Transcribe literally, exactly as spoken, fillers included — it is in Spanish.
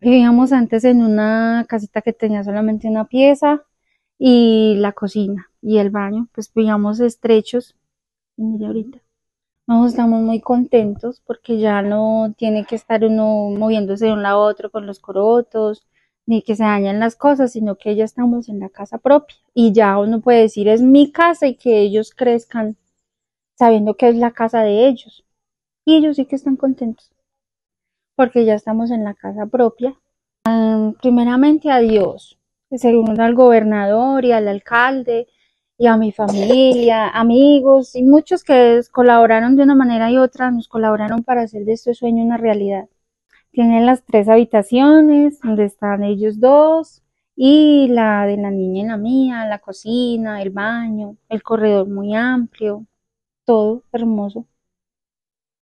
Vivíamos antes en una casita que tenía solamente una pieza y la cocina y el baño, pues vivíamos estrechos. Y mira ahorita. No, estamos muy contentos porque ya no tiene que estar uno moviéndose de un lado a otro con los corotos, ni que se dañen las cosas, sino que ya estamos en la casa propia. Y ya uno puede decir es mi casa y que ellos crezcan sabiendo que es la casa de ellos. Y ellos sí que están contentos porque ya estamos en la casa propia. Primeramente a Dios, segundo al gobernador y al alcalde y a mi familia, amigos y muchos que colaboraron de una manera y otra, nos colaboraron para hacer de este sueño una realidad. Tienen las tres habitaciones donde están ellos dos y la de la niña y la mía, la cocina, el baño, el corredor muy amplio, todo hermoso.